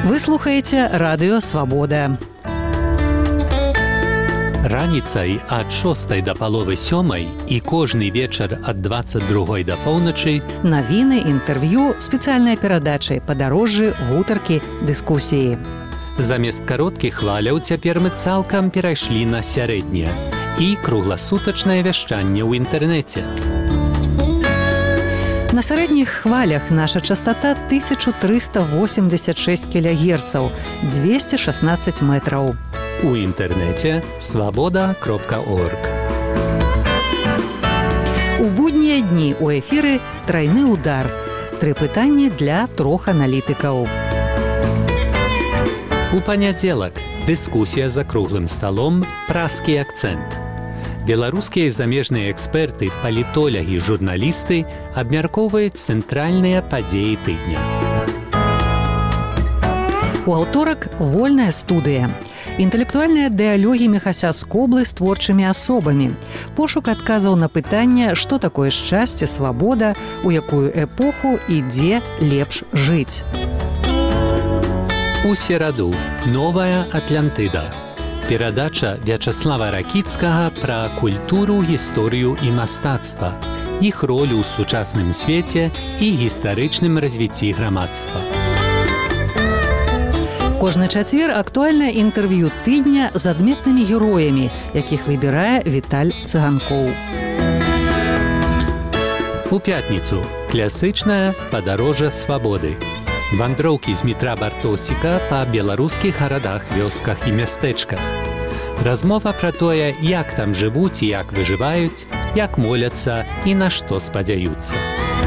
Вы слухаеце радыё «Свабода». Раніцай ад 6 да паловы 7 і кожны вечар ад 22 да поўначы Навіны, інтэрв'ю, спецыяльныя перадачы, падарожжы, гутаркі, дыскусіі. Замест кароткіх хваляў цяпер мы цалкам перайшлі на сярэднія і кругласутачнае вяшчанне ў інтэрнэце. На сярэдніх хвалях наша частота 1386 кГц, 216 метраў. У інтэрнэце свабода.орг. У буднія дні ў эфіры трайны ўдар. 3 пытанні для 3 аналітыкаў. У панядзелак дыскусія за круглым сталом «Праскі акцэнт». Беларускія і замежныя эксперты, палітолягі, журналісты абмяркоўваюць цэнтральныя падзеі тыдня. У аўторак вольная студыя. Інтэлектуальныя дыялогі Міхася Скоблы з творчымі асобамі. Пошук адказаў на пытанне, што такое шчасце, свабода, у якую эпоху і дзе лепш жыць. У сераду «Новая Атлантыда». Перадача Вячаслава Ракіцкага пра культуру, гісторыю і мастацтва, іх ролю ў сучасным свеце і гістарычным развіцці грамадства. Кожны чацвер актуальнае інтэрв'ю тыдня з адметнымі героямі, якіх выбірае Віталь Цыганкоў. У пятніцу класычнае падарожжа свабоды. Вандроўкі з метра Бартосіка па беларускіх гарадах, вёсках і мястэчках. Размова пра тое, як там жывуць і як выжываюць, як моляцца і на што спадзяюцца.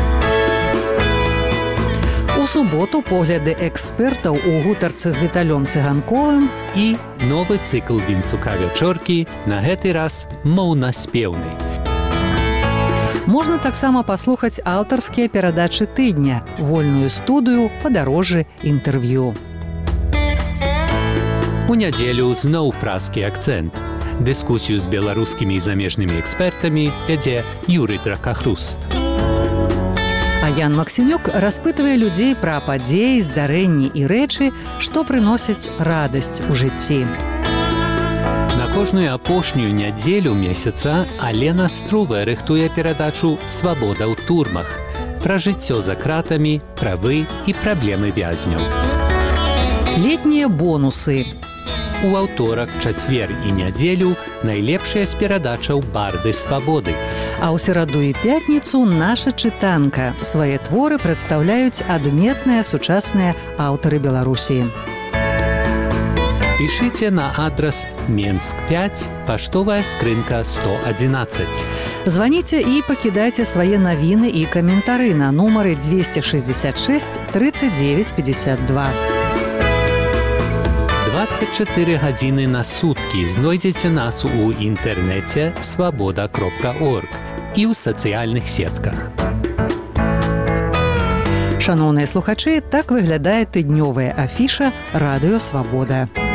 У суботу погляды экспертаў у гутарцы з Віталём Цыганковым І новы цыкл Вінцука вячоркі, на гэты раз моўнаспеўны. можна таксама паслухаць аўтарскія перадачы тыдня, вольную студыю, падарожжы, інтэрв'ю. У нядзелю зноў праскі акцэнт. Дыскусію з беларускімі і замежнымі экспертамі вядзе Юрый Дракахруст. А Ян Максімюк распытвае людзей пра падзеі, здарэнні і рэчы, што прыносяць радасць у жыцці. На кожную апошнюю нядзелю месяца Алена Струвая рыхтуе перадачу «Свабода ў турмах» пра жыццё за кратамі, правы і праблемы вязняў. Летнія бонусы. У аўторак, чацвер і нядзелю найлепшая з перадачаў «Барды свабоды». А ў сераду і пятніцу наша чытанка. Свае творы прадстаўляюць адметныя сучасныя аўтары Беларусі. Пішыце на адрас Менск 5, паштовая скрынка 111. Званіце і пакідайце свае навіны і каментары на нумары 266 39 52. 24 гадзіны на суткі знойдзеце нас у інтэрнэце свабода.орг і ў сацыяльных сетках. Шаноўныя слухачы, так выглядае тыднёвая афіша радыё «Свабода».